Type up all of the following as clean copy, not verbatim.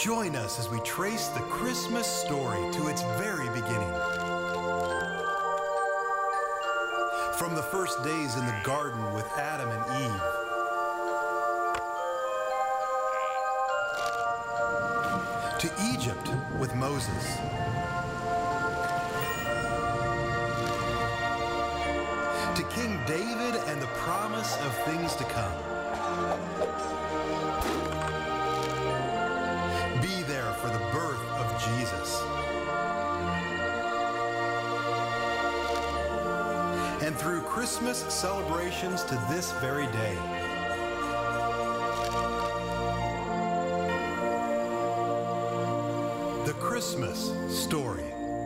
Join us as we trace the Christmas story to its very beginning. From the first days in the garden with Adam and Eve, to Egypt with Moses, to King David and the promise of things to come. Be there for the birth of Jesus. And through Christmas celebrations to this very day. The Christmas Story.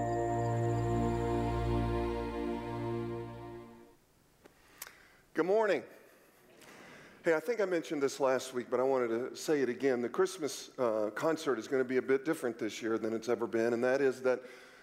Good morning. Hey, I think I mentioned this last week, but I wanted to say it again. The Christmas concert is going to be a bit different this year than it's ever been, and that is that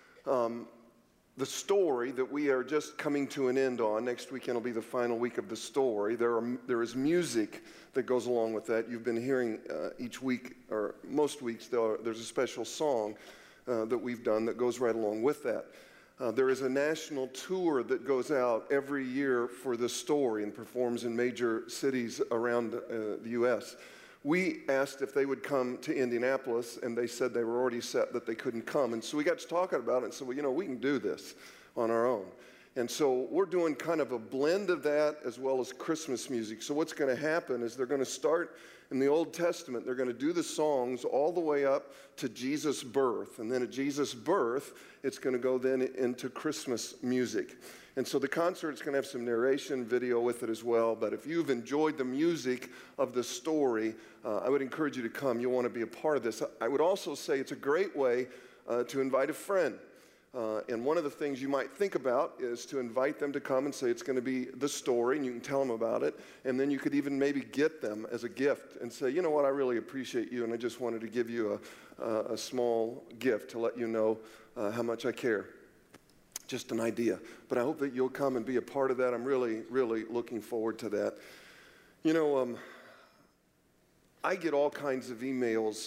the story that we are just coming to an end on, next weekend will be the final week of the story. There is music that goes along with that. You've been hearing each week, or most weeks, there's a special song that we've done that goes right along with that. There is a national tour that goes out every year for the story and performs in major cities around the U.S. We asked if they would come to Indianapolis, and they said they were already set that they couldn't come. And so we got to talking about it and said, well, you know, we can do this on our own. And so we're doing kind of a blend of that as well as Christmas music. So what's going to happen is they're going to start in the Old Testament. They're going to do the songs all the way up to Jesus' birth. And then at Jesus' birth, it's going to go then into Christmas music. And so the concert is going to have some narration video with it as well. But if you've enjoyed the music of the story, I would encourage you to come. You'll want to be a part of this. I would also say it's a great way to invite a friend. And one of the things you might think about is to invite them to come and say it's going to be the story, and you can tell them about it. And then you could even maybe get them as a gift and say, you know what, I really appreciate you, and I just wanted to give you a small gift to let you know how much I care. Just an idea. But I hope that you'll come and be a part of that. I'm really, really looking forward to that. You know, I get all kinds of emails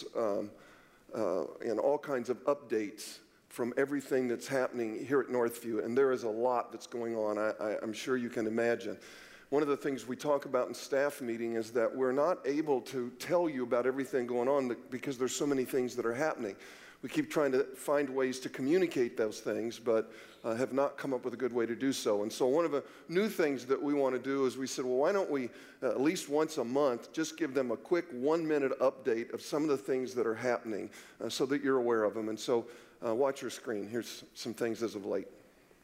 and all kinds of updates from everything that's happening here at Northview, and there is a lot that's going on, I'm sure you can imagine. One of the things we talk about in staff meeting is that we're not able to tell you about everything going on because there's so many things that are happening. We keep trying to find ways to communicate those things, but have not come up with a good way to do so. And so one of the new things that we want to do is we said, well, why don't we at least once a month just give them a quick 1-minute update of some of the things that are happening so that you're aware of them. And so watch your screen. Here's some things as of late.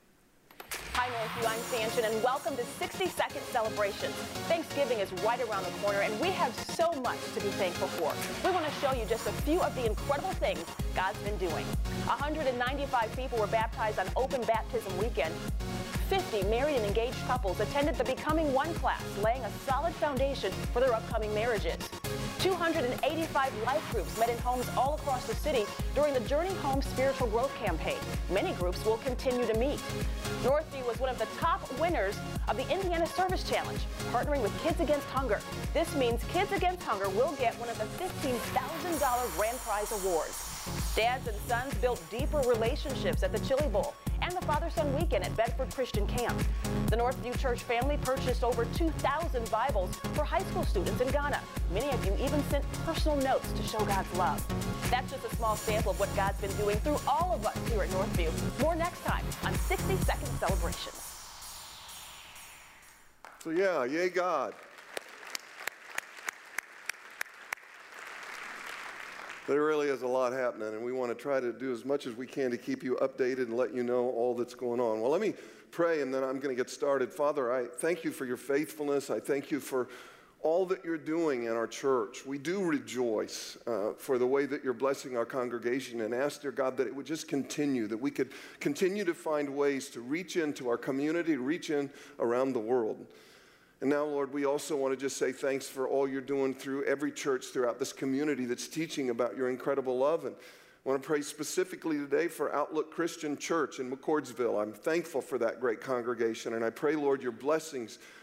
Hi Northview, I'm Sanchin, and welcome to 60-Second Celebrations. Thanksgiving is right around the corner, and we have so much to be thankful for. We want to show you just a few of the incredible things God's been doing. 195 people were baptized on Open Baptism Weekend. 50 married and engaged couples attended the Becoming One class, laying a solid foundation for their upcoming marriages. 285 life groups met in homes all across the city during the Journey Home Spiritual Growth Campaign. Many groups will continue to meet. Northview was one of the top winners of the Indiana Service Challenge, partnering with Kids Against Hunger. This means Kids Against Hunger will get one of the $15,000 grand prize awards. Dads and sons built deeper relationships at the Chili Bowl and the Father-Son Weekend at Bedford Christian Camp. The Northview Church family purchased over 2,000 Bibles for high school students in Ghana. Many of you even sent personal notes to show God's love. That's just a small sample of what God's been doing through all of us here at Northview. More next time on 60-Second Celebrations. So yeah, yay God. There really is a lot happening, and we want to try to do as much as we can to keep you updated and let you know all that's going on. Well, let me pray, and then I'm going to get started. Father, I thank you for your faithfulness. I thank you for all that you're doing in our church. We do rejoice for the way that you're blessing our congregation, and ask, dear God, that it would just continue, that we could continue to find ways to reach into our community, reach in around the world. And now, Lord, we also want to just say thanks for all you're doing through every church throughout this community that's teaching about your incredible love. And I want to pray specifically today for Outlook Christian Church in McCordsville. I'm thankful for that great congregation. And I pray, Lord, your blessings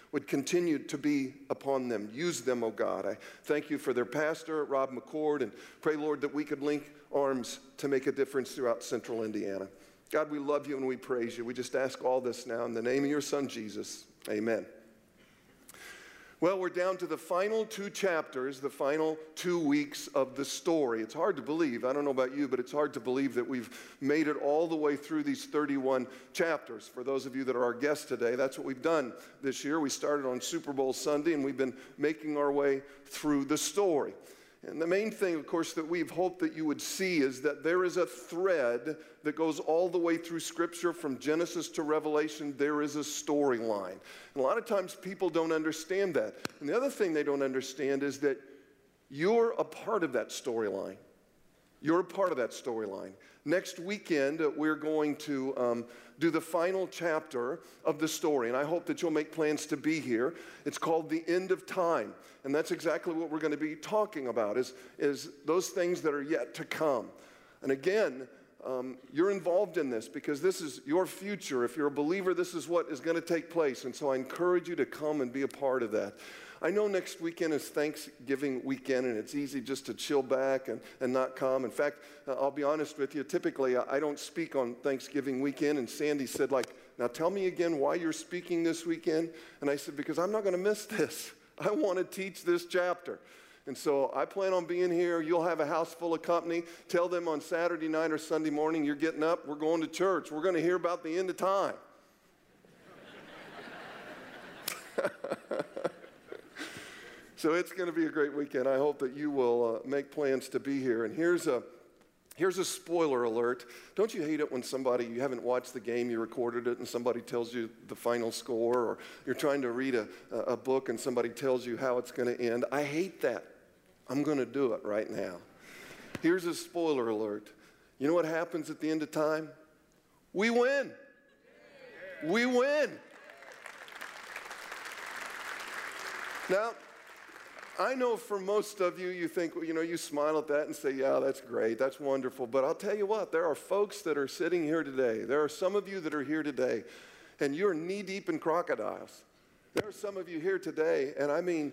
would continue to be upon them. Use them, oh God. I thank you for their pastor, Rob McCord, and pray, Lord, that we could link arms to make a difference throughout central Indiana. God, we love you and we praise you. We just ask all this now in the name of your son, Jesus. Amen. Well, we're down to the final 2 chapters, the final 2 weeks of the story. It's hard to believe. I don't know about you, but it's hard to believe that we've made it all the way through these 31 chapters. For those of you that are our guests today, that's what we've done this year. We started on Super Bowl Sunday, and we've been making our way through the story. And the main thing, of course, that we've hoped that you would see is that there is a thread that goes all the way through Scripture from Genesis to Revelation. There is a storyline. And a lot of times people don't understand that. And the other thing they don't understand is that you're a part of that storyline. You're a part of that storyline. Next weekend, we're going to do the final chapter of the story, and I hope that you'll make plans to be here. It's called The End of Time, and that's exactly what we're going to be talking about, is those things that are yet to come. And again, you're involved in this because this is your future. If you're a believer, this is what is going to take place, and so I encourage you to come and be a part of that. I know next weekend is Thanksgiving weekend, and it's easy just to chill back and not come. In fact, I'll be honest with you, typically I don't speak on Thanksgiving weekend, and Sandy said, now tell me again why you're speaking this weekend. And I said, because I'm not going to miss this. I want to teach this chapter. And so I plan on being here. You'll have a house full of company. Tell them on Saturday night or Sunday morning, you're getting up, we're going to church. We're going to hear about the end of time. So it's going to be a great weekend. I hope that you will make plans to be here. And here's a spoiler alert. Don't you hate it when you haven't watched the game, you recorded it, and somebody tells you the final score, or you're trying to read a book and somebody tells you how it's going to end? I hate that. I'm going to do it right now. Here's a spoiler alert. You know what happens at the end of time? We win. We win. Now, I know for most of you, you think, you smile at that and say, yeah, that's great, that's wonderful. But I'll tell you what, there are folks that are sitting here today. There are some of you that are here today, and you're knee-deep in crocodiles. There are some of you here today, and I mean,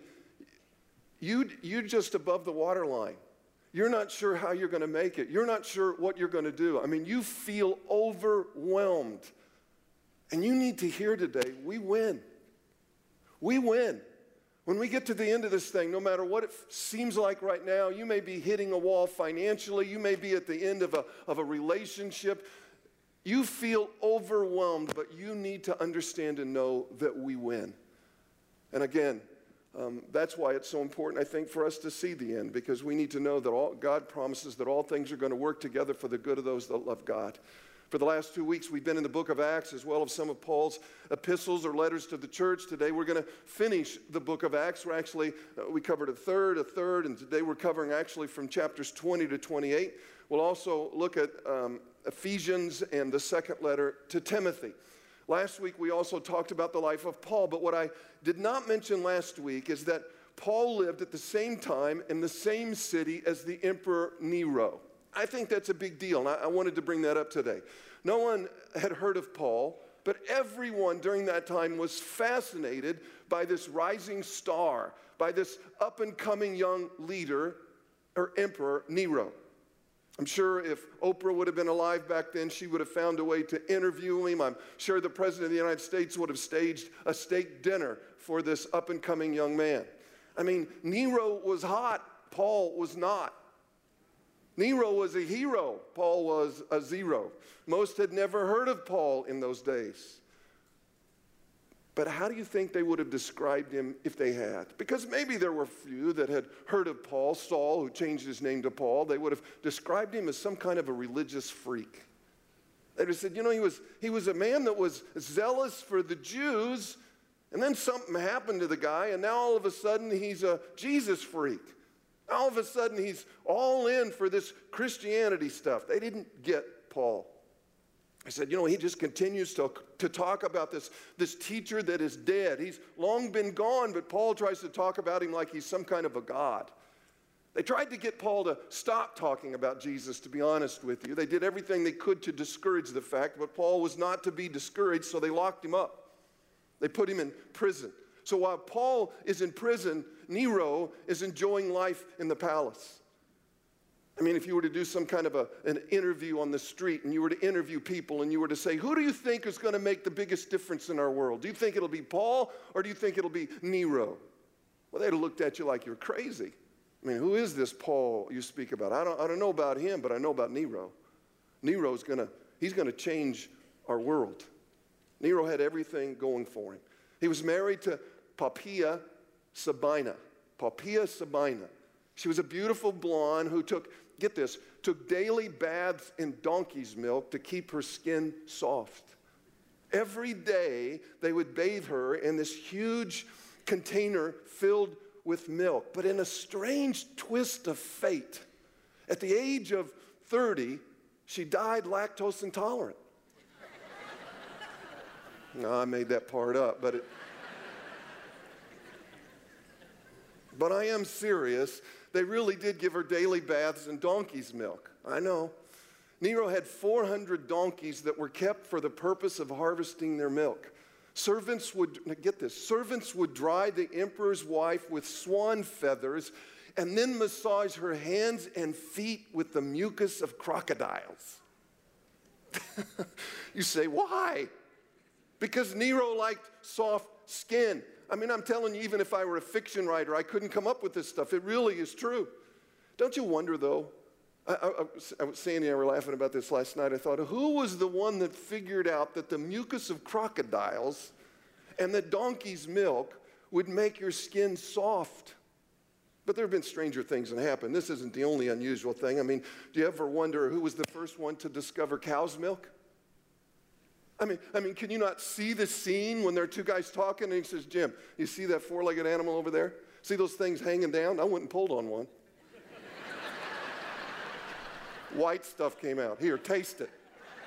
you're just above the waterline. You're not sure how you're going to make it. You're not sure what you're going to do. I mean, you feel overwhelmed. And you need to hear today, we win. We win. When we get to the end of this thing, no matter what it seems like right now, you may be hitting a wall financially, you may be at the end of a relationship, you feel overwhelmed, but you need to understand and know that we win. And again, that's why it's so important, I think, for us to see the end, because we need to know that God promises that all things are going to work together for the good of those that love God. For the last 2 weeks, we've been in the book of Acts, as well as some of Paul's epistles or letters to the church. Today, we're going to finish the book of Acts. We covered a third, and today we're covering actually from chapters 20 to 28. We'll also look at Ephesians and the second letter to Timothy. Last week, we also talked about the life of Paul, but what I did not mention last week is that Paul lived at the same time in the same city as the Emperor Nero. I think that's a big deal, and I wanted to bring that up today. No one had heard of Paul, but everyone during that time was fascinated by this rising star, by this up-and-coming young leader, or Emperor Nero. I'm sure if Oprah would have been alive back then, she would have found a way to interview him. I'm sure the President of the United States would have staged a steak dinner for this up-and-coming young man. I mean, Nero was hot, Paul was not. Nero was a hero, Paul was a zero. Most had never heard of Paul in those days. But how do you think they would have described him if they had? Because maybe there were few that had heard of Paul, Saul, who changed his name to Paul. They would have described him as some kind of a religious freak. They would have said, he was a man that was zealous for the Jews, and then something happened to the guy, and now all of a sudden he's a Jesus freak. All of a sudden, he's all in for this Christianity stuff. They didn't get Paul. I said, he just continues to talk about this teacher that is dead. He's long been gone, but Paul tries to talk about him like he's some kind of a god. They tried to get Paul to stop talking about Jesus, to be honest with you. They did everything they could to discourage the fact, but Paul was not to be discouraged, so they locked him up. They put him in prison. So while Paul is in prison, Nero is enjoying life in the palace. I mean, if you were to do some kind of an interview on the street and you were to interview people and you were to say, who do you think is going to make the biggest difference in our world? Do you think it'll be Paul or do you think it'll be Nero? Well, they'd have looked at you like you're crazy. I mean, who is this Paul you speak about? I don't know about him, but I know about Nero. Nero's he's going to change our world. Nero had everything going for him. He was married to Poppaea Sabina. Poppaea Sabina. She was a beautiful blonde who took daily baths in donkey's milk to keep her skin soft. Every day they would bathe her in this huge container filled with milk. But in a strange twist of fate, at the age of 30, she died lactose intolerant. No, I made that part up, but I am serious. They really did give her daily baths in donkey's milk. I know. Nero had 400 donkeys that were kept for the purpose of harvesting their milk. Servants would dry the emperor's wife with swan feathers and then massage her hands and feet with the mucus of crocodiles. You say, why? Because Nero liked soft skin. I mean, I'm telling you, even if I were a fiction writer, I couldn't come up with this stuff. It really is true. Don't you wonder, though? Sandy and I were laughing about this last night. I thought, who was the one that figured out that the mucus of crocodiles and the donkey's milk would make your skin soft? But there have been stranger things that happen. This isn't the only unusual thing. I mean, do you ever wonder who was the first one to discover cow's milk? I mean, can you not see the scene when there are two guys talking and he says, Jim, you see that four-legged animal over there? See those things hanging down? I went and pulled on one. White stuff came out. Here, taste it.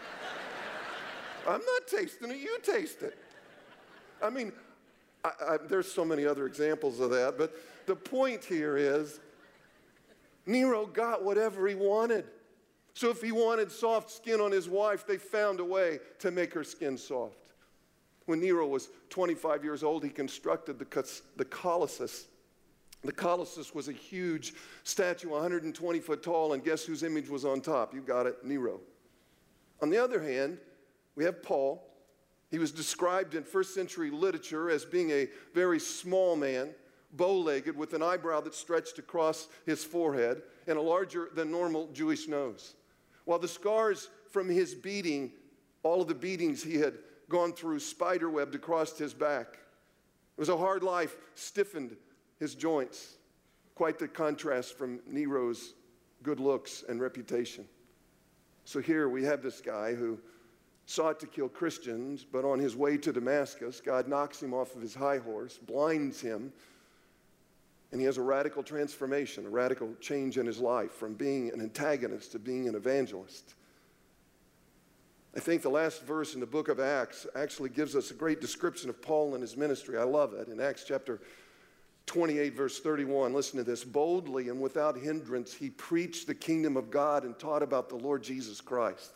I'm not tasting it, you taste it. I mean, there's so many other examples of that, but the point here is Nero got whatever he wanted. So if he wanted soft skin on his wife, they found a way to make her skin soft. When Nero was 25 years old, he constructed the Colossus. The Colossus was a huge statue, 120 foot tall, and guess whose image was on top? You got it, Nero. On the other hand, we have Paul. He was described in first century literature as being a very small man, bow-legged, with an eyebrow that stretched across his forehead and a larger than normal Jewish nose. While the scars from his beating, all of the beatings he had gone through, spiderwebbed across his back. It was a hard life, stiffened his joints. Quite the contrast from Nero's good looks and reputation. So here we have this guy who sought to kill Christians, but on his way to Damascus, God knocks him off of his high horse, blinds him, and he has a radical transformation, a radical change in his life from being an antagonist to being an evangelist. I think the last verse in the book of Acts actually gives us a great description of Paul and his ministry. I love it. In Acts chapter 28, verse 31, listen to this. Boldly and without hindrance, he preached the kingdom of God and taught about the Lord Jesus Christ.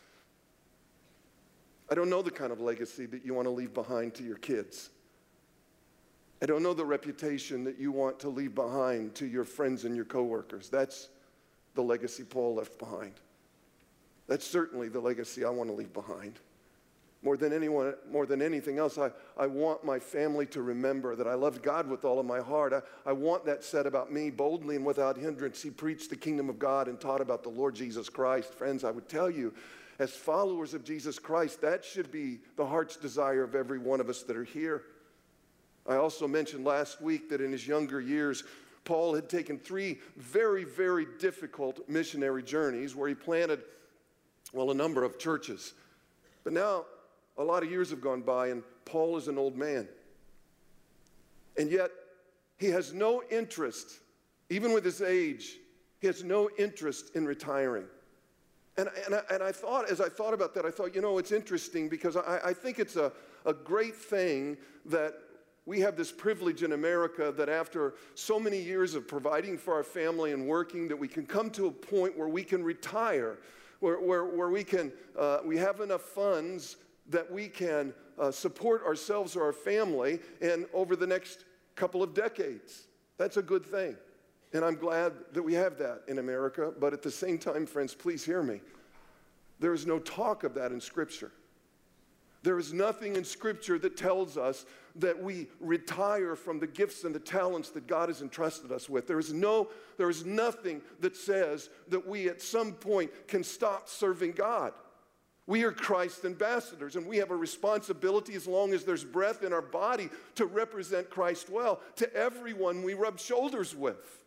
I don't know the kind of legacy that you want to leave behind to your kids. I don't know the reputation that you want to leave behind to your friends and your coworkers. That's the legacy Paul left behind. That's certainly the legacy I want to leave behind. More than anything else, I want my family to remember that I loved God with all of my heart. I want that said about me. Boldly and without hindrance, he preached the kingdom of God and taught about the Lord Jesus Christ. Friends, I would tell you, as followers of Jesus Christ, that should be the heart's desire of every one of us that are here. I also mentioned last week that in his younger years, Paul had taken 3 very, very difficult missionary journeys where he planted, a number of churches. But now, a lot of years have gone by, and Paul is an old man. And yet, he has no interest, even with his age, he has no interest in retiring. And I thought, as I thought about that, I thought, it's interesting because I think it's a great thing that we have this privilege in America that after so many years of providing for our family and working, that we can come to a point where we can retire, where we have enough funds that we can support ourselves or our family and over the next couple of decades. That's a good thing. And I'm glad that we have that in America. But at the same time, friends, please hear me. There is no talk of that in Scripture. There is nothing in Scripture that tells us that we retire from the gifts and the talents that God has entrusted us with. There is nothing that says that we at some point can stop serving God. We are Christ's ambassadors, and we have a responsibility as long as there's breath in our body to represent Christ well to everyone we rub shoulders with.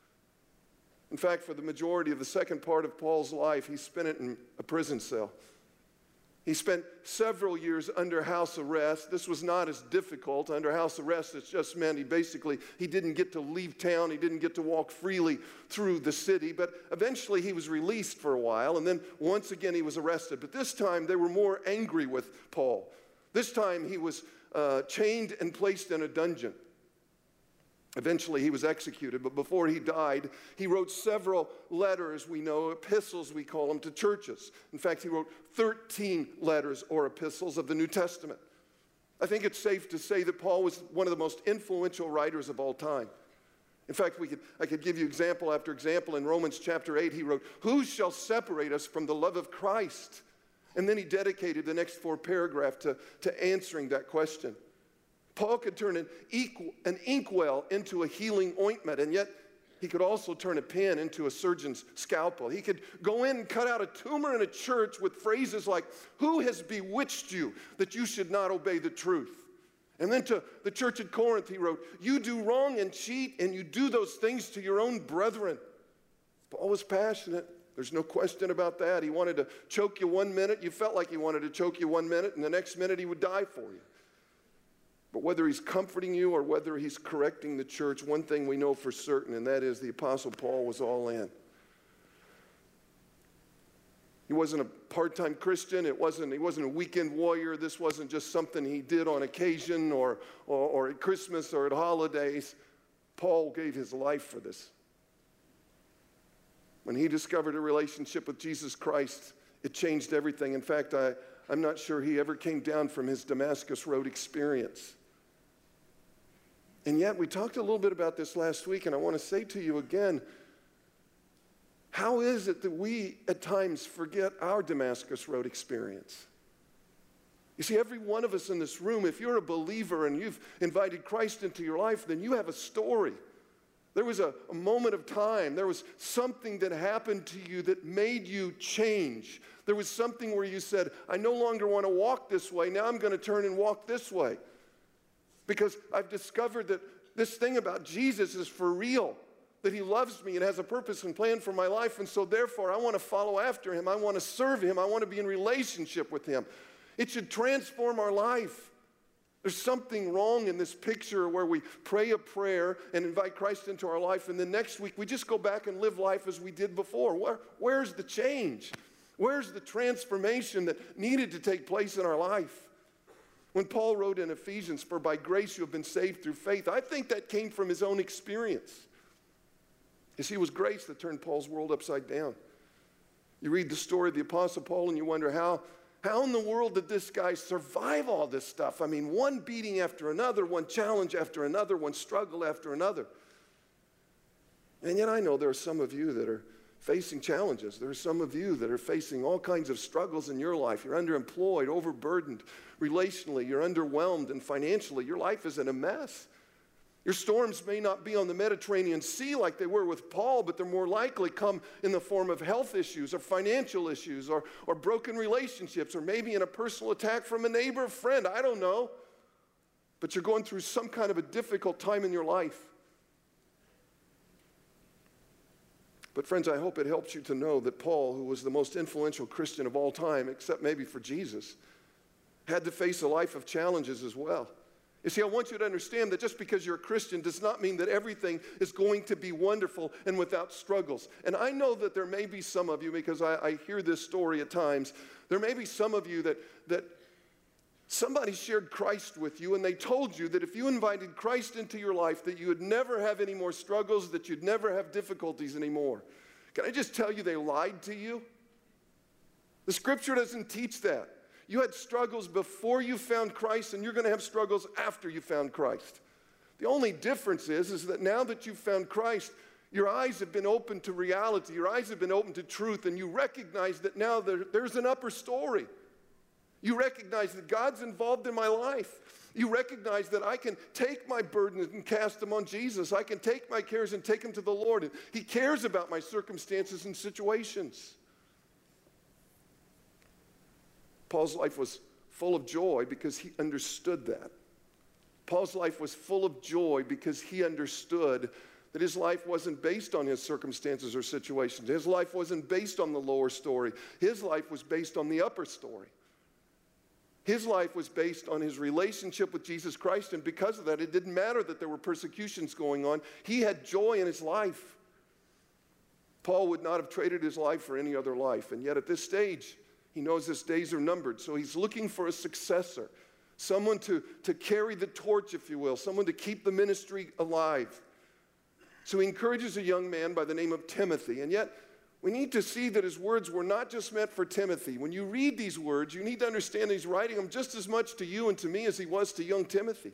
In fact, for the majority of the second part of Paul's life, he spent it in a prison cell. He spent several years under house arrest. This was not as difficult. Under house arrest, it just meant he didn't get to leave town. He didn't get to walk freely through the city. But eventually he was released for a while, and then once again he was arrested. But this time they were more angry with Paul. This time he was chained and placed in a dungeon. Eventually, he was executed, but before he died, he wrote several letters, we know, epistles, we call them, to churches. In fact, he wrote 13 letters or epistles of the New Testament. I think it's safe to say that Paul was one of the most influential writers of all time. In fact, I could give you example after example. In Romans chapter 8, he wrote, "Who shall separate us from the love of Christ?" And then he dedicated the next 4 paragraphs to answering that question. Paul could turn an inkwell into a healing ointment, and yet he could also turn a pen into a surgeon's scalpel. He could go in and cut out a tumor in a church with phrases like, "Who has bewitched you that you should not obey the truth?" And then to the church at Corinth, he wrote, "You do wrong and cheat, and you do those things to your own brethren." Paul was passionate. There's no question about that. He wanted to choke you one minute. You felt like he wanted to choke you one minute, and the next minute he would die for you. But whether he's comforting you or whether he's correcting the church, one thing we know for certain, and that is the Apostle Paul was all in. He wasn't a part-time Christian. He wasn't a weekend warrior. This wasn't just something he did on occasion or at Christmas or at holidays. Paul gave his life for this. When he discovered a relationship with Jesus Christ, it changed everything. In fact, I'm not sure he ever came down from his Damascus Road experience. And yet, we talked a little bit about this last week, and I want to say to you again, how is it that we at times forget our Damascus Road experience? You see, every one of us in this room, if you're a believer and you've invited Christ into your life, then you have a story. There was a moment of time. There was something that happened to you that made you change. There was something where you said, "I no longer want to walk this way. Now I'm going to turn and walk this way. Because I've discovered that this thing about Jesus is for real, that he loves me and has a purpose and plan for my life, and so therefore I want to follow after him. I want to serve him. I want to be in relationship with him." It should transform our life. There's something wrong in this picture where we pray a prayer and invite Christ into our life, and then next week we just go back and live life as we did before. Where's the change? Where's the transformation that needed to take place in our life? When Paul wrote in Ephesians, "For by grace you have been saved through faith," I think that came from his own experience. You see, it was grace that turned Paul's world upside down. You read the story of the Apostle Paul and you wonder how in the world did this guy survive all this stuff? I mean, one beating after another, one challenge after another, one struggle after another. And yet I know there are some of you that are facing challenges. There are some of you that are facing all kinds of struggles in your life. You're underemployed, overburdened relationally. You're underwhelmed, and financially your life is in a mess. Your storms may not be on the Mediterranean Sea like they were with Paul, but they're more likely come in the form of health issues or financial issues or broken relationships, or maybe in a personal attack from a neighbor or friend. I don't know. But you're going through some kind of a difficult time in your life. But friends, I hope it helps you to know that Paul, who was the most influential Christian of all time, except maybe for Jesus, had to face a life of challenges as well. You see, I want you to understand that just because you're a Christian does not mean that everything is going to be wonderful and without struggles. And I know that there may be some of you, because I hear this story at times, there may be some of you that somebody shared Christ with you, and they told you that if you invited Christ into your life, that you would never have any more struggles, that you'd never have difficulties anymore. Can I just tell you they lied to you? The Scripture doesn't teach that. You had struggles before you found Christ, and you're going to have struggles after you found Christ. The only difference is that now that you've found Christ, your eyes have been opened to reality. Your eyes have been opened to truth, and you recognize that now there's an upper story. You recognize that God's involved in my life. You recognize that I can take my burdens and cast them on Jesus. I can take my cares and take them to the Lord. And He cares about my circumstances and situations. Paul's life was full of joy because he understood that. Paul's life was full of joy because he understood that his life wasn't based on his circumstances or situations. His life wasn't based on the lower story. His life was based on the upper story. His life was based on his relationship with Jesus Christ, and because of that, it didn't matter that there were persecutions going on. He had joy in his life. Paul would not have traded his life for any other life, and yet at this stage, he knows his days are numbered, so he's looking for a successor, someone to carry the torch, if you will, someone to keep the ministry alive. So he encourages a young man by the name of Timothy, and yet we need to see that his words were not just meant for Timothy. When you read these words, you need to understand he's writing them just as much to you and to me as he was to young Timothy.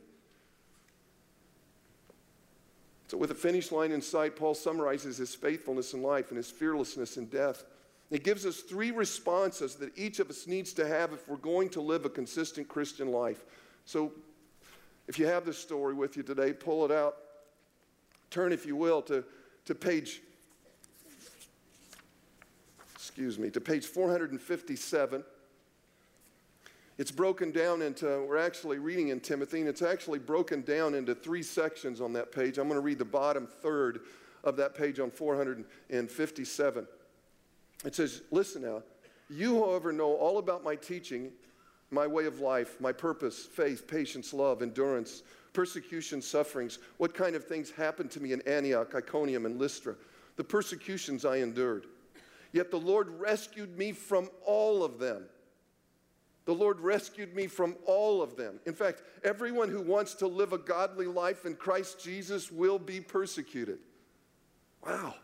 So with a finish line in sight, Paul summarizes his faithfulness in life and his fearlessness in death. It gives us 3 responses that each of us needs to have if we're going to live a consistent Christian life. So if you have this story with you today, pull it out. Turn, if you will, to page 457. It's broken down into, we're actually reading in Timothy, and it's actually broken down into 3 sections on that page. I'm going to read the bottom third of that page on 457. It says, listen now, you, however, know all about my teaching, my way of life, my purpose, faith, patience, love, endurance, persecution, sufferings, what kind of things happened to me in Antioch, Iconium, and Lystra, the persecutions I endured. Yet the Lord rescued me from all of them. The Lord rescued me from all of them. In fact, everyone who wants to live a godly life in Christ Jesus will be persecuted. Wow.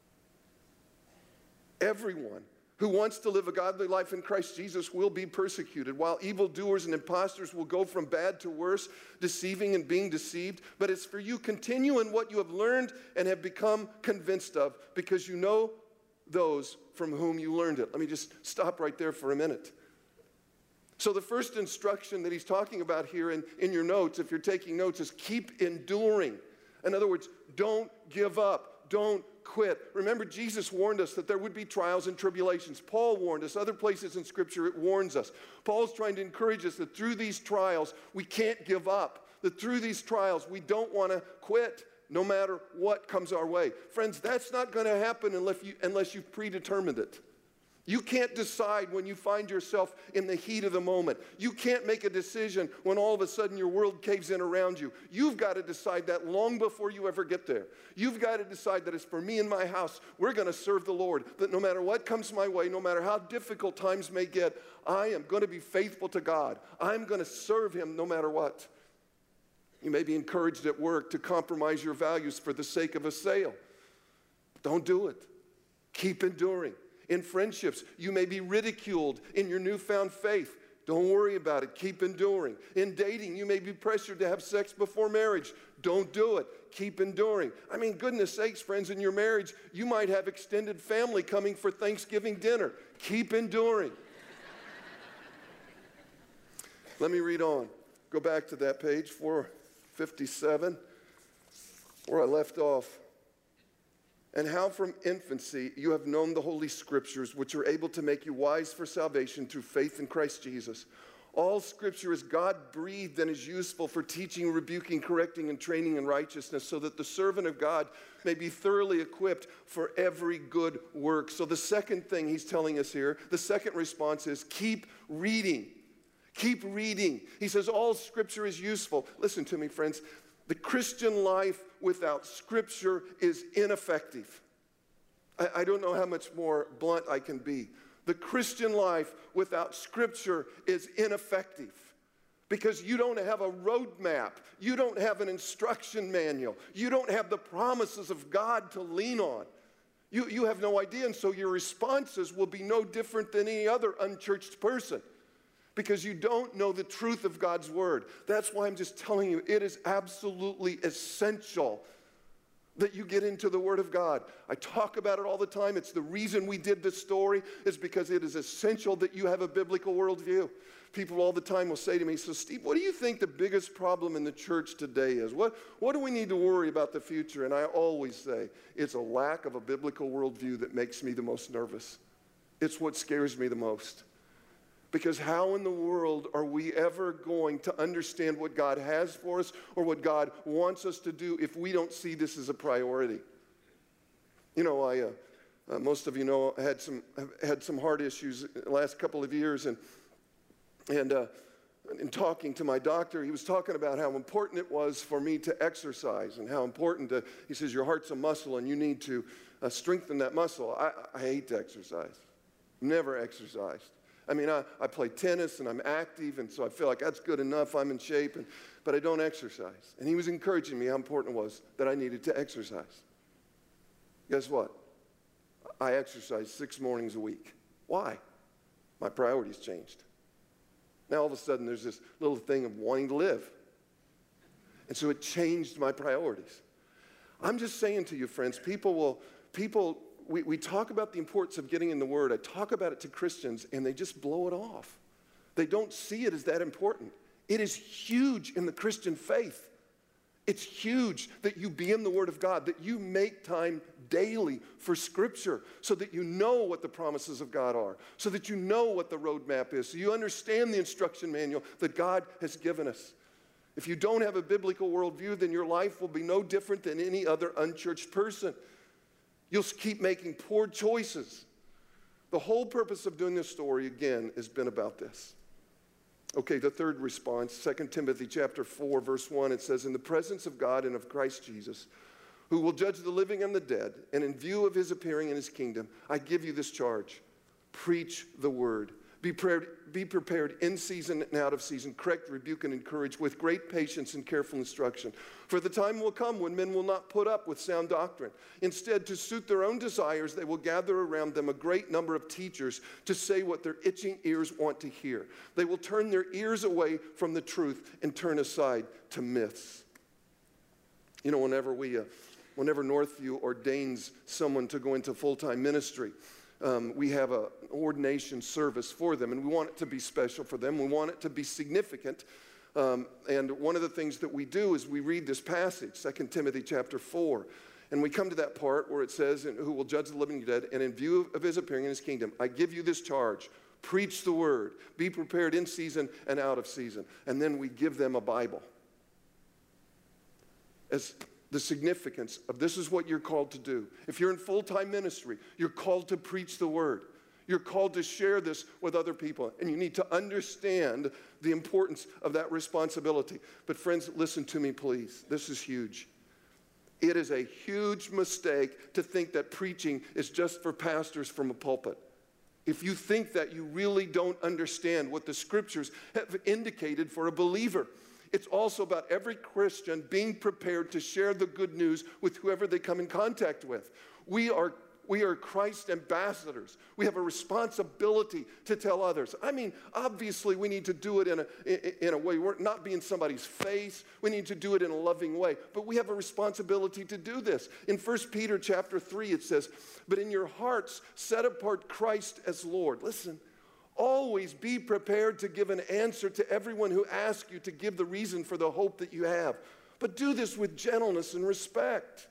Everyone who wants to live a godly life in Christ Jesus will be persecuted, while evildoers and impostors will go from bad to worse, deceiving and being deceived. But it's for you, continue in what you have learned and have become convinced of, because you know those from whom you learned it. Let me just stop right there for a minute. So the first instruction that he's talking about here in your notes, if you're taking notes, is keep enduring. In other words, don't give up. Don't quit. Remember, Jesus warned us that there would be trials and tribulations. Paul warned us. Other places in Scripture, it warns us. Paul's trying to encourage us that through these trials, we can't give up. That through these trials, we don't want to quit, no matter what comes our way. Friends, that's not going to happen unless you've predetermined it. You can't decide when you find yourself in the heat of the moment. You can't make a decision when all of a sudden your world caves in around you. You've got to decide that long before you ever get there. You've got to decide that it's for me and my house. We're going to serve the Lord. That no matter what comes my way, no matter how difficult times may get, I am going to be faithful to God. I'm going to serve Him no matter what. You may be encouraged at work to compromise your values for the sake of a sale. Don't do it. Keep enduring. In friendships, you may be ridiculed in your newfound faith. Don't worry about it. Keep enduring. In dating, you may be pressured to have sex before marriage. Don't do it. Keep enduring. I mean, goodness sakes, friends, in your marriage, you might have extended family coming for Thanksgiving dinner. Keep enduring. Let me read on. Go back to that page, 457, where I left off. And how from infancy you have known the Holy Scriptures, which are able to make you wise for salvation through faith in Christ Jesus. All Scripture is God-breathed and is useful for teaching, rebuking, correcting, and training in righteousness, so that the servant of God may be thoroughly equipped for every good work. So the second thing he's telling us here, the second response is keep reading. Keep reading. He says all Scripture is useful. Listen to me, friends. The Christian life without Scripture is ineffective. I don't know how much more blunt I can be. The Christian life without Scripture is ineffective because you don't have a roadmap. You don't have an instruction manual. You don't have the promises of God to lean on. You have no idea, and so your responses will be no different than any other unchurched person. because you don't know the truth of God's word. That's why I'm just telling you, it is absolutely essential that you get into the Word of God. I talk about it all the time. It's the reason we did this story, is because it is essential that you have a biblical worldview. People all the time will say to me, so Steve, what do you think the biggest problem in the church today is? What do we need to worry about the future? And I always say, it's a lack of a biblical worldview that makes me the most nervous. It's what scares me the most. Because how in the world are we ever going to understand what God has for us or what God wants us to do if we don't see this as a priority? You know, most of you know, I had some heart issues the last couple of years, and in talking to my doctor, he was talking about how important it was for me to exercise and how important he says, your heart's a muscle and you need to strengthen that muscle. I hate to exercise. Never exercised. I mean, I play tennis and I'm active, and so I feel like that's good enough. I'm in shape, but I don't exercise. And he was encouraging me how important it was that I needed to exercise. Guess what? I exercise 6 mornings a week. Why? My priorities changed. Now all of a sudden there's this little thing of wanting to live. And so it changed my priorities. I'm just saying to you, friends, we talk about the importance of getting in the Word. I talk about it to Christians, and they just blow it off. They don't see it as that important. It is huge in the Christian faith. It's huge that you be in the Word of God, that you make time daily for Scripture so that you know what the promises of God are, so that you know what the roadmap is, so you understand the instruction manual that God has given us. If you don't have a biblical worldview, then your life will be no different than any other unchurched person. You'll keep making poor choices. The whole purpose of doing this story, again, has been about this. Okay, the third response, 2 Timothy chapter 4, verse 1, it says, in the presence of God and of Christ Jesus, who will judge the living and the dead, and in view of his appearing in his kingdom, I give you this charge. Preach the word. Be prepared in season and out of season, correct, rebuke, and encourage with great patience and careful instruction. For the time will come when men will not put up with sound doctrine. Instead, to suit their own desires, they will gather around them a great number of teachers to say what their itching ears want to hear. They will turn their ears away from the truth and turn aside to myths. You know, whenever Northview ordains someone to go into full-time ministry, we have an ordination service for them, and we want it to be special for them. We want it to be significant. And one of the things that we do is we read this passage, 2 Timothy chapter 4, and we come to that part where it says, who will judge the living and dead, and in view of his appearing in his kingdom, I give you this charge. Preach the word. Be prepared in season and out of season. And then we give them a Bible. As the significance of this is what you're called to do. If you're in full-time ministry, you're called to preach the word. You're called to share this with other people, and you need to understand the importance of that responsibility. But friends, listen to me, please. This is huge. It is a huge mistake to think that preaching is just for pastors from a pulpit. If you think that, you really don't understand what the scriptures have indicated for a believer. It's also about every Christian being prepared to share the good news with whoever they come in contact with. We are Christ ambassadors. We have a responsibility to tell others. I mean, obviously, we need to do it in a way. We're not be in somebody's face. We need to do it in a loving way. But we have a responsibility to do this. In 1 Peter chapter 3, it says, but in your hearts, set apart Christ as Lord. Listen. Always be prepared to give an answer to everyone who asks you to give the reason for the hope that you have. But do this with gentleness and respect.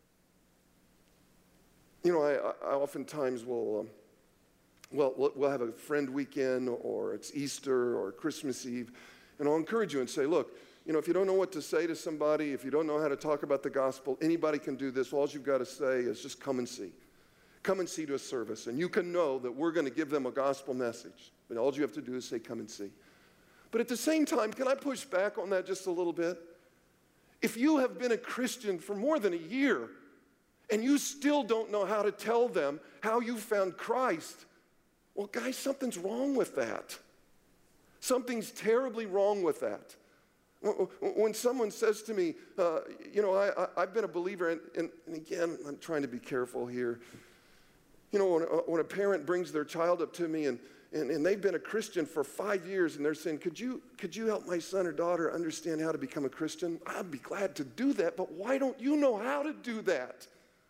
You know, I oftentimes will have a friend weekend, or it's Easter or Christmas Eve, and I'll encourage you and say, look, you know, if you don't know what to say to somebody, if you don't know how to talk about the gospel, anybody can do this. All you've got to say is just come and see. Come and see to a service, and you can know that we're going to give them a gospel message. But all you have to do is say, come and see. But at the same time, can I push back on that just a little bit? If you have been a Christian for more than a year, and you still don't know how to tell them how you found Christ, well, guys, something's wrong with that. Something's terribly wrong with that. When someone says to me, you know, I've been a believer, and again, I'm trying to be careful here. You know, when a parent brings their child up to me and and they've been a Christian for 5 years, and they're saying, could you help my son or daughter understand how to become a Christian? I'd be glad to do that, but why don't you know how to do that?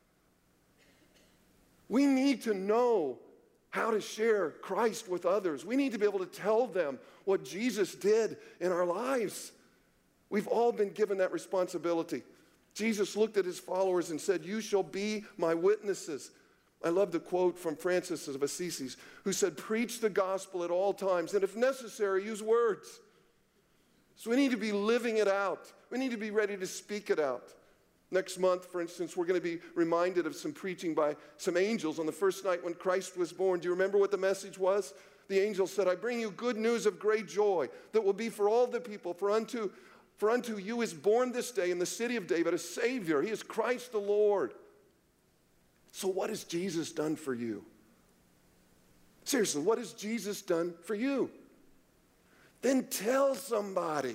We need to know how to share Christ with others. We need to be able to tell them what Jesus did in our lives. We've all been given that responsibility. Jesus looked at his followers and said, you shall be my witnesses. I love the quote from Francis of Assisi, who said, preach the gospel at all times, and if necessary, use words. So we need to be living it out. We need to be ready to speak it out. Next month, for instance, we're going to be reminded of some preaching by some angels on the first night when Christ was born. Do you remember what the message was? The angel said, I bring you good news of great joy that will be for all the people. For unto you is born this day in the city of David a Savior. He is Christ the Lord. So what has Jesus done for you? Seriously, what has Jesus done for you? Then tell somebody.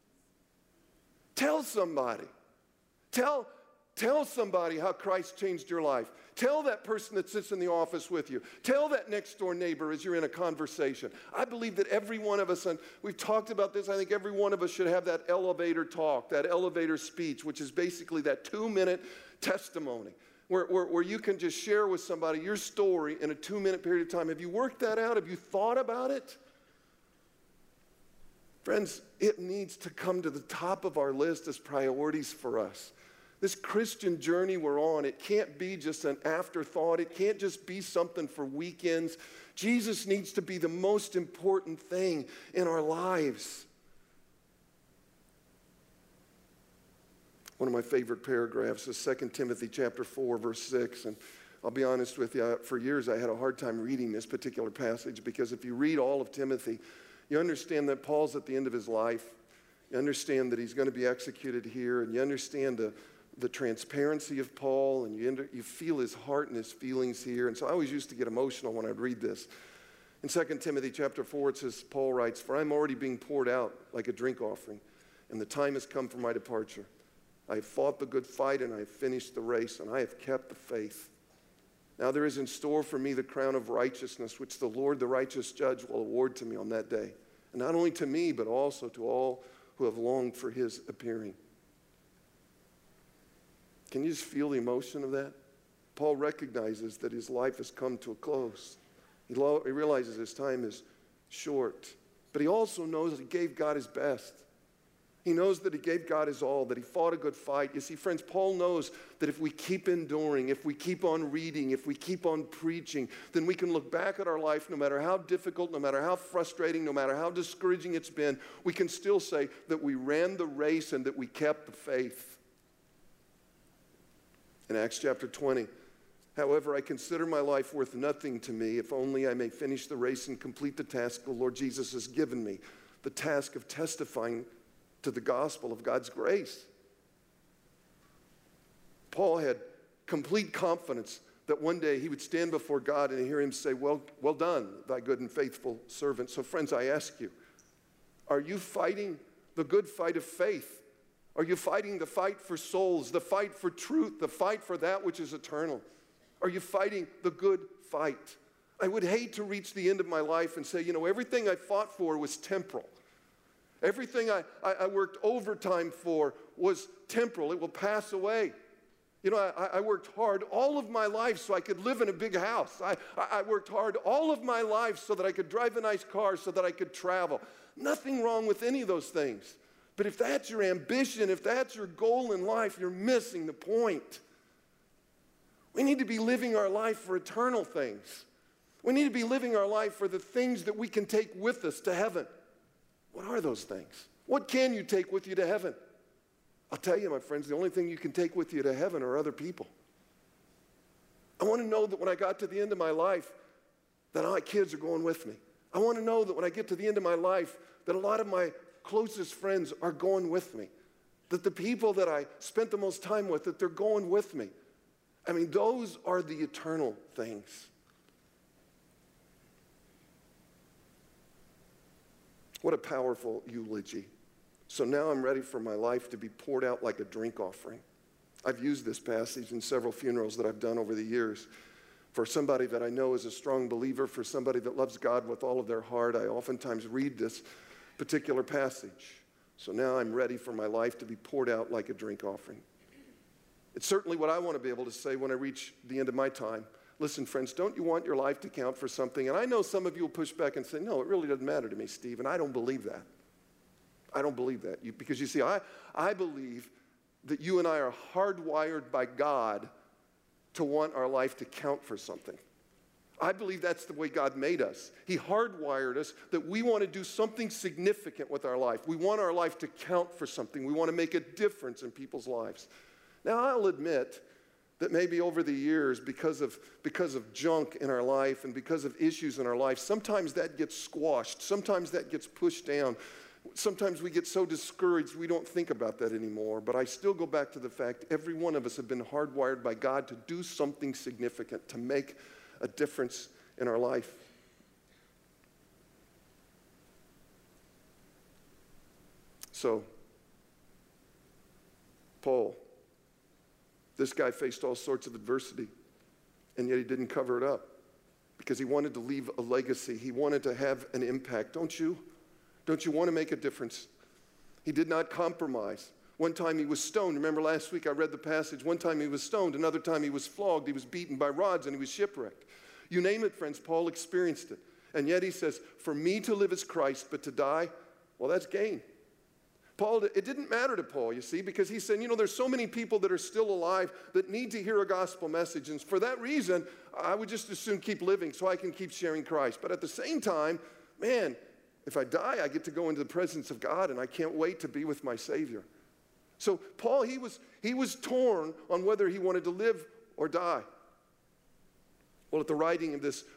Tell somebody. Tell somebody how Christ changed your life. Tell that person that sits in the office with you. Tell that next door neighbor as you're in a conversation. I believe that every one of us, and we've talked about this, I think every one of us should have that elevator talk, that elevator speech, which is basically that 2-minute testimony where you can just share with somebody your story in a 2-minute period of time. Have you worked that out? Have you thought about it? Friends, it needs to come to the top of our list as priorities for us. This Christian journey we're on, it can't be just an afterthought. It can't just be something for weekends. Jesus needs to be the most important thing in our lives. One of my favorite paragraphs is 2 Timothy chapter 4, verse 6. And I'll be honest with you, for years I had a hard time reading this particular passage because if you read all of Timothy, you understand that Paul's at the end of his life. You understand that he's going to be executed here, and you understand the transparency of Paul, and you feel his heart and his feelings here. And so I always used to get emotional when I'd read this. In 2 Timothy chapter 4, it says, Paul writes, for I'm already being poured out like a drink offering, and the time has come for my departure. I have fought the good fight, and I have finished the race, and I have kept the faith. Now there is in store for me the crown of righteousness, which the Lord, the righteous judge, will award to me on that day. And not only to me, but also to all who have longed for his appearing. Can you just feel the emotion of that? Paul recognizes that his life has come to a close. He realizes his time is short. But he also knows that he gave God his best. He knows that he gave God his all, that he fought a good fight. You see, friends, Paul knows that if we keep enduring, if we keep on reading, if we keep on preaching, then we can look back at our life, no matter how difficult, no matter how frustrating, no matter how discouraging it's been, we can still say that we ran the race and that we kept the faith. In Acts chapter 20, however, I consider my life worth nothing to me, if only I may finish the race and complete the task the Lord Jesus has given me, the task of testifying to the gospel of God's grace. Paul had complete confidence that one day he would stand before God and hear him say, well done, thy good and faithful servant. So friends, I ask you, are you fighting the good fight of faith? Are you fighting the fight for souls, the fight for truth, the fight for that which is eternal? Are you fighting the good fight? I would hate to reach the end of my life and say, everything I fought for was temporal. Everything I worked overtime for was temporal. It will pass away. I worked hard all of my life so I could live in a big house. I worked hard all of my life so that I could drive a nice car, so that I could travel. Nothing wrong with any of those things. But if that's your ambition, if that's your goal in life, you're missing the point. We need to be living our life for eternal things. We need to be living our life for the things that we can take with us to heaven. What are those things? What can you take with you to heaven? I'll tell you, my friends, the only thing you can take with you to heaven are other people. I want to know that when I got to the end of my life, that my kids are going with me. I want to know that when I get to the end of my life, that a lot of my closest friends are going with me. That the people that I spent the most time with, that they're going with me. I mean, those are the eternal things. What a powerful eulogy. So now I'm ready for my life to be poured out like a drink offering. I've used this passage in several funerals that I've done over the years. For somebody that I know is a strong believer, for somebody that loves God with all of their heart, I oftentimes read this particular passage. So now I'm ready for my life to be poured out like a drink offering. It's certainly what I want to be able to say when I reach the end of my time. Listen, friends, don't you want your life to count for something? And I know some of you will push back and say, no, it really doesn't matter to me, Steve, and I don't believe that. I don't believe that. Because you see, I believe that you and I are hardwired by God to want our life to count for something. I believe that's the way God made us. He hardwired us that we want to do something significant with our life. We want our life to count for something. We want to make a difference in people's lives. Now, I'll admit that maybe over the years, because of junk in our life and because of issues in our life, sometimes that gets squashed. Sometimes that gets pushed down. Sometimes we get so discouraged we don't think about that anymore. But I still go back to the fact every one of us have been hardwired by God to do something significant, to make a difference in our life. So, Paul, this guy faced all sorts of adversity, and yet he didn't cover it up because he wanted to leave a legacy. He wanted to have an impact. Don't you? Don't you want to make a difference? He did not compromise. One time he was stoned. Remember last week I read the passage. One time he was stoned. Another time he was flogged. He was beaten by rods, and he was shipwrecked. You name it, friends, Paul experienced it. And yet he says, for me to live is Christ, but to die, well, that's gain. Paul, it didn't matter to Paul, you see, because he said, there's so many people that are still alive that need to hear a gospel message. And for that reason, I would just as soon keep living so I can keep sharing Christ. But at the same time, man, if I die, I get to go into the presence of God, and I can't wait to be with my Savior. So Paul, he was torn on whether he wanted to live or die. Well, the writing of the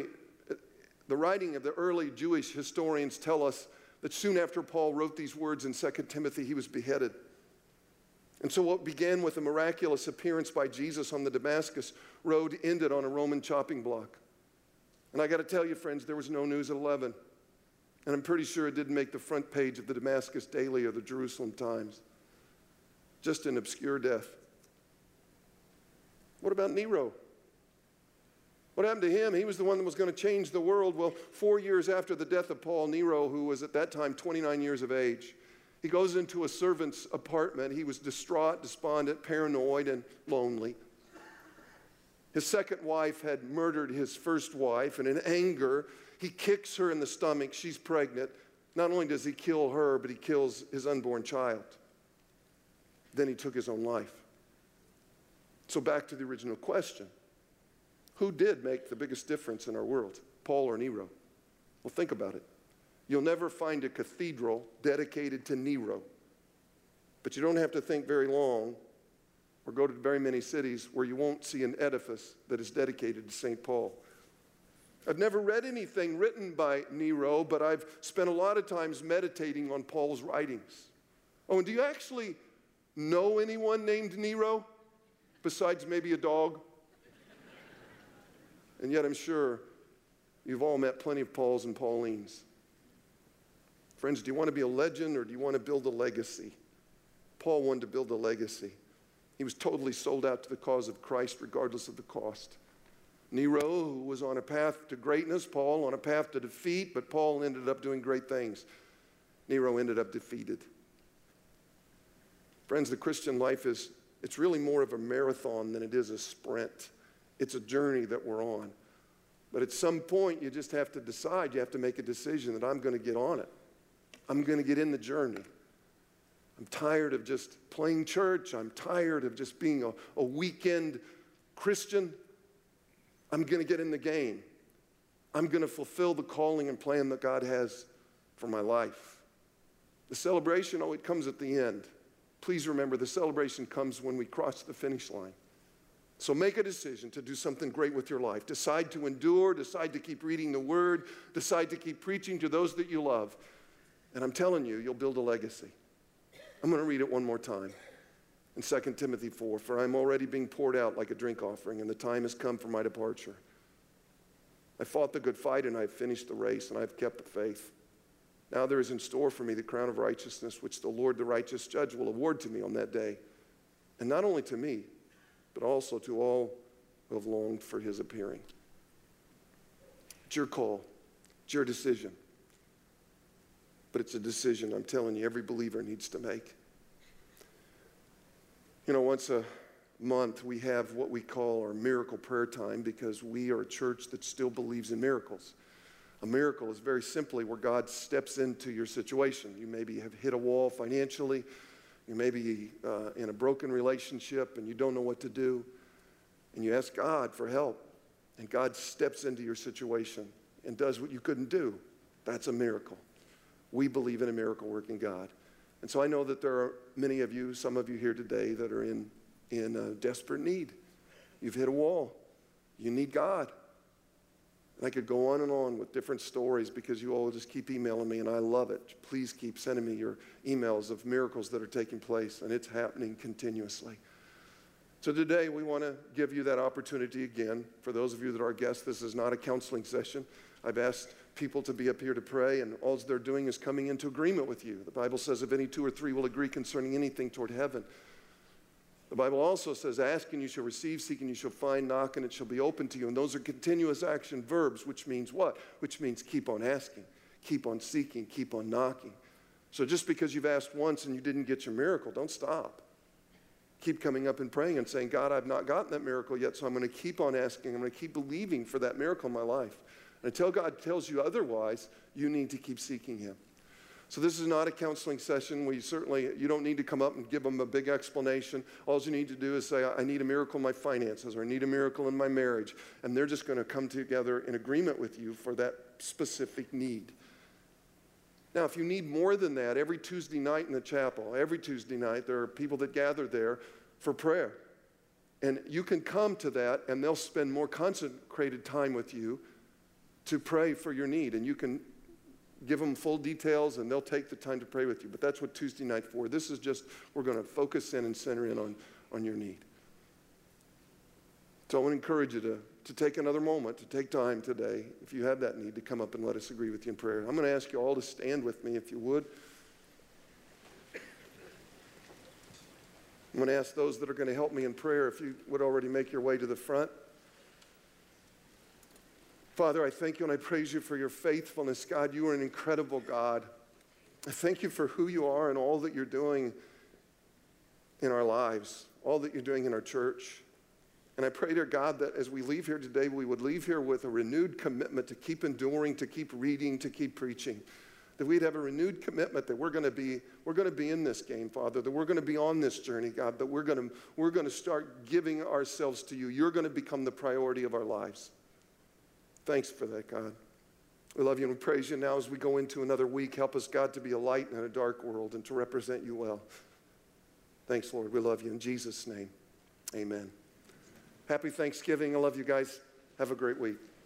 early Jewish historians tell us that soon after Paul wrote these words in 2 Timothy, he was beheaded. And so what began with a miraculous appearance by Jesus on the Damascus road ended on a Roman chopping block. And I got to tell you, friends, there was no news at 11. And I'm pretty sure it didn't make the front page of the Damascus Daily or the Jerusalem Times. Just an obscure death. What about Nero? What happened to him? He was the one that was going to change the world. Well, 4 years after the death of Paul, Nero, who was at that time 29 years of age, he goes into a servant's apartment. He was distraught, despondent, paranoid, and lonely. His second wife had murdered his first wife, and in anger, he kicks her in the stomach. She's pregnant. Not only does he kill her, but he kills his unborn child. Then he took his own life. So back to the original question. Who did make the biggest difference in our world, Paul or Nero? Well, think about it. You'll never find a cathedral dedicated to Nero. But you don't have to think very long or go to very many cities where you won't see an edifice that is dedicated to St. Paul. I've never read anything written by Nero, but I've spent a lot of times meditating on Paul's writings. Oh, and do you actually know anyone named Nero besides maybe a dog? And yet I'm sure you've all met plenty of Pauls and Paulines. Friends, do you want to be a legend or do you want to build a legacy? Paul wanted to build a legacy. He was totally sold out to the cause of Christ regardless of the cost. Nero, who was on a path to greatness, Paul on a path to defeat, but Paul ended up doing great things. Nero ended up defeated. Friends, the Christian life it's really more of a marathon than it is a sprint. It's a journey that we're on. But at some point, you just have to decide, you have to make a decision that I'm going to get on it. I'm going to get in the journey. I'm tired of just playing church. I'm tired of just being a weekend Christian. I'm going to get in the game. I'm going to fulfill the calling and plan that God has for my life. The celebration, it comes at the end. Please remember, the celebration comes when we cross the finish line. So make a decision to do something great with your life. Decide to endure. Decide to keep reading the Word. Decide to keep preaching to those that you love. And I'm telling you, you'll build a legacy. I'm going to read it one more time. In 2 Timothy 4, for I'm already being poured out like a drink offering, and the time has come for my departure. I fought the good fight, and I have finished the race, and I have kept the faith. Now there is in store for me the crown of righteousness, which the Lord, the righteous judge, will award to me on that day. And not only to me, but also to all who have longed for his appearing. It's your call. It's your decision. But it's a decision, I'm telling you, every believer needs to make. You know, once a month we have what we call our miracle prayer time because we are a church that still believes in miracles. A miracle is very simply where God steps into your situation. You maybe have hit a wall financially. You may be in a broken relationship and you don't know what to do. And you ask God for help. And God steps into your situation and does what you couldn't do. That's a miracle. We believe in a miracle-working God. And so I know that there are many of you, some of you here today, that are in desperate need. You've hit a wall. You need God. And I could go on and on with different stories because you all just keep emailing me, and I love it. Please keep sending me your emails of miracles that are taking place, and it's happening continuously. So today we want to give you that opportunity again. For those of you that are guests, this is not a counseling session. I've asked people to be up here to pray, and all they're doing is coming into agreement with you. The Bible says if any two or three will agree concerning anything toward heaven. The Bible also says, ask and you shall receive, seek and you shall find, knock and it shall be open to you. And those are continuous action verbs, which means what? Which means keep on asking, keep on seeking, keep on knocking. So just because you've asked once and you didn't get your miracle, don't stop. Keep coming up and praying and saying, God, I've not gotten that miracle yet, so I'm going to keep on asking. I'm going to keep believing for that miracle in my life. And until God tells you otherwise, you need to keep seeking him. So this is not a counseling session. You don't need to come up and give them a big explanation. All you need to do is say, I need a miracle in my finances, or I need a miracle in my marriage. And they're just going to come together in agreement with you for that specific need. Now, if you need more than that, every Tuesday night in the chapel, every Tuesday night, there are people that gather there for prayer. And you can come to that, and they'll spend more consecrated time with you to pray for your need. And you can give them full details, and they'll take the time to pray with you. But that's what Tuesday night's for. This is just, we're going to focus in and center in on your need. So I want to encourage you to take another moment, to take time today, if you have that need, to come up and let us agree with you in prayer. I'm going to ask you all to stand with me, if you would. I'm going to ask those that are going to help me in prayer if you would already make your way to the front. Father, I thank you and I praise you for your faithfulness. God, you are an incredible God. I thank you for who you are and all that you're doing in our lives, all that you're doing in our church. And I pray, dear God, that as we leave here today, we would leave here with a renewed commitment to keep enduring, to keep reading, to keep preaching. That we'd have a renewed commitment that we're going to be in this game, Father, that we're going to be on this journey, God, that we're going to start giving ourselves to you. You're going to become the priority of our lives. Thanks for that, God. We love you and we praise you now as we go into another week. Help us, God, to be a light in a dark world and to represent you well. Thanks, Lord. We love you in Jesus' name. Amen. Happy Thanksgiving. I love you guys. Have a great week.